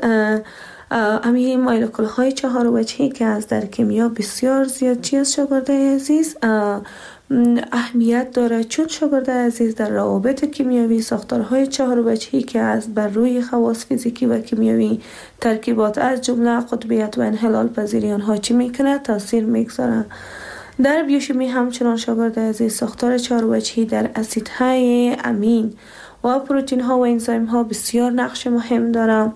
امی مولکول های چهار وجهی که از در کیمیا بسیار زیاد چی است شاگرد عزیز اهمیت داره، چون شاگرد عزیز در روابط کیمیایی ساختارهای چهار وجهی که از بر روی خواص فیزیکی و کیمیایی ترکیبات از جمله قطبیت و انحلال پذیری آنها چی میکنه؟ تاثیر میگذاره. در بیوشیمی همچنان شاگرد عزیز ساختار چهار وجهی در اسیدهای امین و پروتین ها و انزیم ها بسیار نقش مهم داره.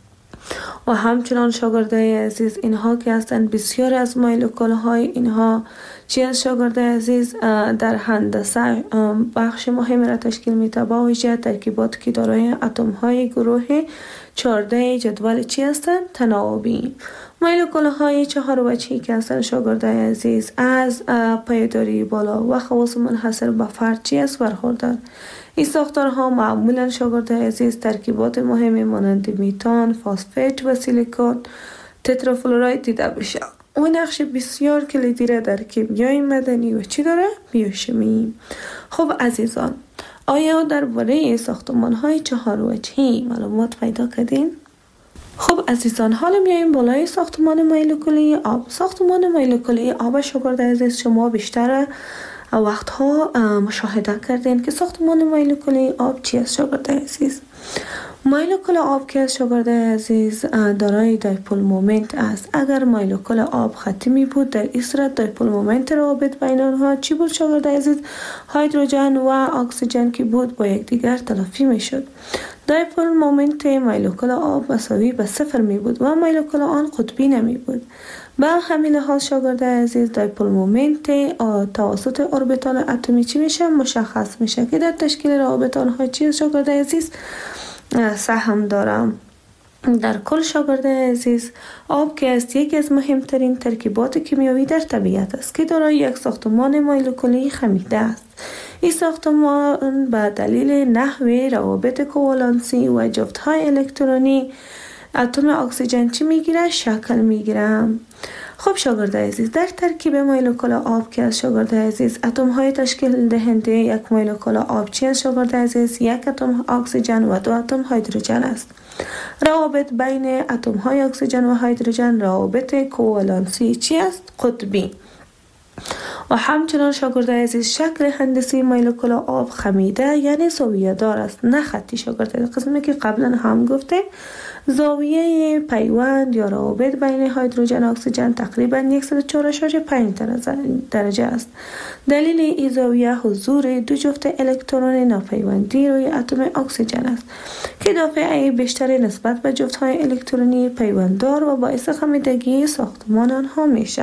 و همچنان شاگرد عزیز اینها که هستند بسیار از مولکول های اینها چی از شاگرد عزیز در هندسه بخش مهم را تشکیل میده، با ویژه ترکیبات که دارای اتم های گروه چهارده جدول چی هستند؟ تناوبی. مولکول های چهار وجهی که هستند شاگرد عزیز از پایداری بالا و خواص منحصر به فرد چی است برخوردار. این ساختارها معمولا شاگرد عزیز ترکیبات مهمی مانند میتان، فسفت و سیلیکون تترافلوراید دیده بشه. اون نقش بسیار کلیدی را در کیمیای مدنی و چی داره؟ بیوشیمی. خب عزیزان، آیا درباره ساختمان های چهار وجهی معلومات پیدا کردین؟ خب عزیزان، حالا میایم بالای ساختمان مولکولی آب. ساختمان مولکولی آب شاگرد عزیز شما بیشتر وقتها مشاهده کردین که ساختمان مولکولی آب چی است شاگرد عزیز؟ مولکول آب که از شاگرد عزیز دارای دایپول مومنت است. اگر مولکول آب خطی می بود، در این صورت دایپول مومنت روابط بین آنها چی بود شاگرد عزیز؟ هیدروژن و اکسیژن که بود با یکدیگر تلافی می شد. دایپول مومنت مولکول آب مساوی به صفر می بود و مولکول آن قطبی نمی بود. به همین لحاظ شاگرد عزیز دایپول مومنت توسط اوربیتال اتمی چی میشه؟ مشخص میشه که در تشکیل روابط آنها چی شاگرد عزیز سهم دارم. در کل شاگرد عزیز آب که است یکی از مهمترین ترکیبات کیمیایی در طبیعت است که دارای یک ساختمان مولکولی خمیده است. این ساختمان به دلیل نحوه روابط کوالنسی و جفت‌های الکترونی اتم اکسیژن چی میگیره؟ شکل میگیره. خب شاگرد عزیز، در ترکیب مولکول آب که از شاگرد عزیز اتم های تشکیل دهنده یک مولکول آب چی از شاگرد عزیز؟ یک اتم اکسیژن و دو اتم هیدروژن است. روابط بین اتم های اکسیژن و هیدروژن روابط کوالنسی چی است؟ قطبی. و همچنان شاگرد عزیز شکل هندسی مولکول آب خمیده یعنی زاویه دار است، نه خطی. شاگرد عزیز قسمی که قبلا هم گفته زاویه پیوند یا روابط بین هیدروژن و اکسیژن تقریبا صد و چهار ممیز پنج درجه است. دلیل این زاویه حضور دو جفت الکترون ناپیوندی روی اتم اکسیژن است که دافعه بیشتری نسبت به جفت‌های الکترونی پیونددار و باعث خمیدگی ساختمان آنها میشه.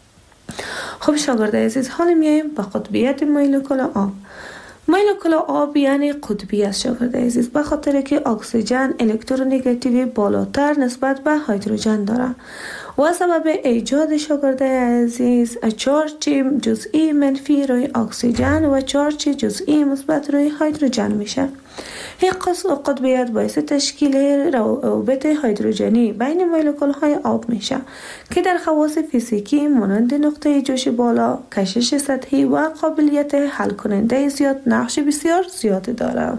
خب شاگرد عزیز حالا میایم به قطبیت مولکول آب. مولکول آب یعنی قطبی است شاگرد عزیز، به خاطر که اکسیژن الکترونگاتیوی بالاتر نسبت به هیدروژن دارد و سبب ایجاد شاگرد عزیز چارج جزئی منفی روی اکسیژن و چارج جزئی مثبت روی هیدروژن میشه. این قطبیت باعث تشکیل روابط هیدروژنی بین مولکول های آب میشه که در خواص فیزیکی مانند نقطه جوش بالا، کشش سطحی و قابلیت حل کننده زیاد نقش بسیار زیاد داره.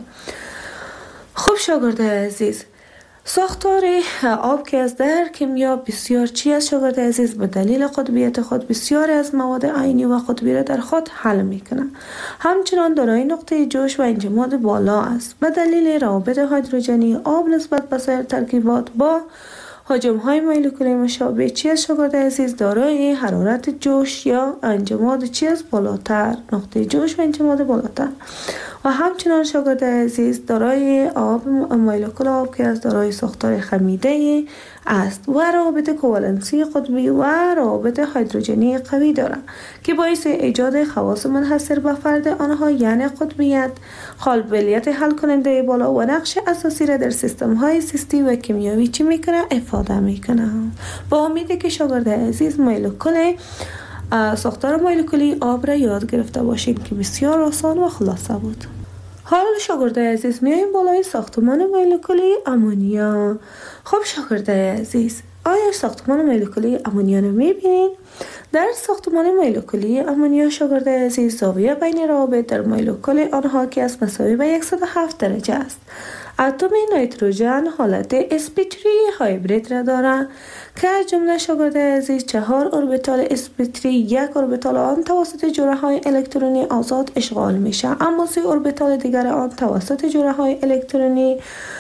خب شاگرد عزیز ساختار آب که از در کیمیا بسیار چی است شاگرد عزیز؟ به دلیل قطبیت خود بسیاری از مواد عینی و قطبی را در خود حل میکنه. همچنان دارای نقطه جوش و انجماد بالا است. به دلیل روابط هیدروژنی آب نسبت به سایر ترکیبات با حجم های مولکولی مشابه چی است شاگرد عزیز؟ دارای حرارت جوش یا انجماد چی است؟ بالاتر، نقطه جوش و انجماد بالاتر. و همچنان شاگرد عزیز دارای آب مولکول آب که از دارای ساختار خمیده است و روابط کوالنسی قطبی و روابط هیدروژنی قوی دارد که باعث ایجاد خواص منحصر به فرد آنها یعنی قطبیت، قابلیت حل کننده بالا و نقش اساسی را در سیستم های سیستی و کیمیایی چی میکنه؟ افاده میکنه. با امیدی که شاگرد عزیز مولکول ساختار مولکولی آب را یاد گرفته باشید که بسیار آسان و خلاصه بود. حالا شاگرد عزیز میایم بالای ساختمان مولکولی آمونیا. خب شاگرد عزیز آیا ساختمان مولکولی آمونیا رو میبینید؟ در ساختمان مولکولی آمونیا شاگرد عزیز زاویه بین روابط در مولکول آنها که از مساوی به صد و هفت درجه است. اتم نیتروژن حالت اسپیتری هایبرید را دارد که از جمله شاگرد عزیز چهار اوربیتال اسپیتری، یک اوربیتال آن توسط جوره های الکترونی آزاد اشغال میشه، اما سه اوربیتال دیگر آن توسط جوره های الکترونی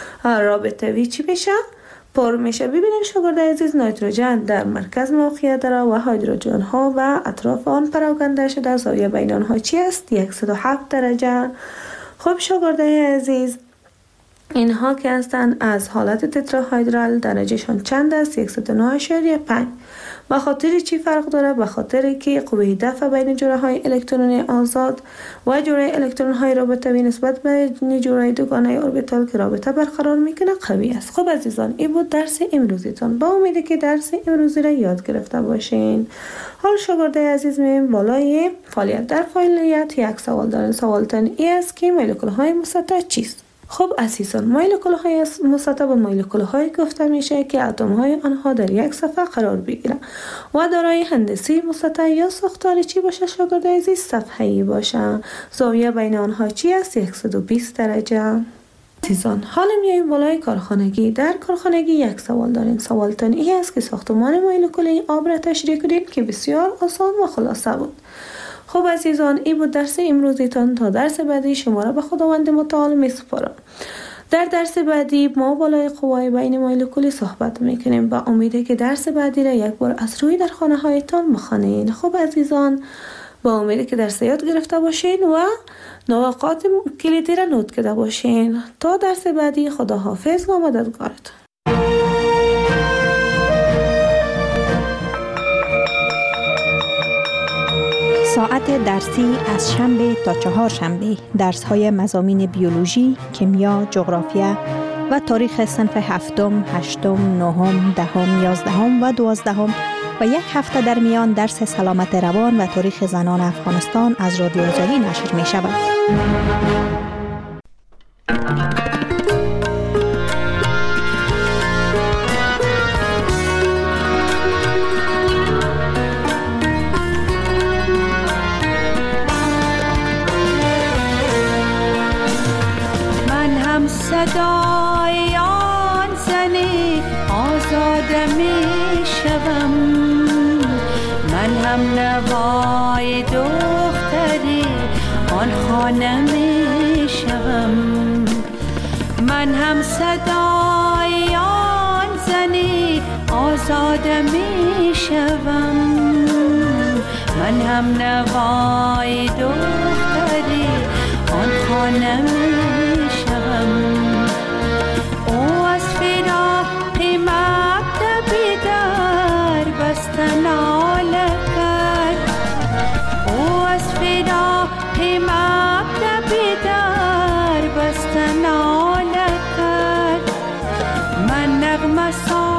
رابطوی چی میشه؟ پر میشه. ببینید شاگرد عزیز نیتروژن در مرکز موقعیت داره و هیدروژن ها و اطراف آن پراکنده شده. زاویه بین آنها چی است؟ صد و هفت درجه. خب شاگرد عزیز اینها که هستند از حالت تتراهیدرال درجهشان چند است؟ صد و نه و پنج. به خاطر چی فرق داره؟ به خاطر که قوه دفع بین جوره های الکترونی آزاد و جوره الکترون های رابطوی نسبت به جوره دوگانه اوربیتال که رابطه برقرار میکنه قوی است. خب عزیزان این بود درس امروزیتان. با امیدی که درس امروزی را یاد گرفته باشین. حال شاگرد عزیز میایم بالای فعالیت. در فعالیت یک سوال دارن. سوالتان ای است که مولکول های مسطح چیست؟ خب عزیزان مولکول های مسطح به مولکول های گفته میشه که اتم های آنها در یک صفحه قرار بگیرن و دارای هندسی مسطح یا ساختار چی باشه شاگرد عزیز؟ صفحه‌ای باشه. زاویه بین آنها چی است؟ صد و بیست درجه. عزیزان حالا میایم بالای کارخانگی. در کارخانگی یک سوال داریم. سوالتان این است که ساختمان مولکولی آب را تشریح کنید که بسیار آسان و خلاصه بود. خب عزیزان این بود درس امروزیتان. تا درس بعدی شما را به خداوند متعال می سپارم. در درس بعدی ما بالای قوای بین مولکولی صحبت میکنیم. با امیده که درس بعدی را یک بار از روی در خانه هایتان بخوانید. خب عزیزان با امیده که درس یاد گرفته باشین و نقاط کلیدی را نوت کرده باشین. تا درس بعدی خداحافظ و مددگارتان. ساعت درسی از شنبه تا چهار شنبه درس های مضامین بیولوژی، کیمیا، جغرافیا و تاریخ صنف هفتم، هشتم، نهم، دهم، یازدهم و دوازدهم و یک هفته در میان درس سلامت روان و تاریخ زنان افغانستان از رادیو آزادی نشر می شود. صدای آن زنی آزاده می شوم، من هم نوای دو آن خانه می شوم. من هم صدای آن زنی آزاده می شوم. من هم نوای دختری آن خانه می شوم. او از فراق مکتبی در بسته ناله کرد. او از فراق مکتبی در بسته ناله کرد. من نغمه ساز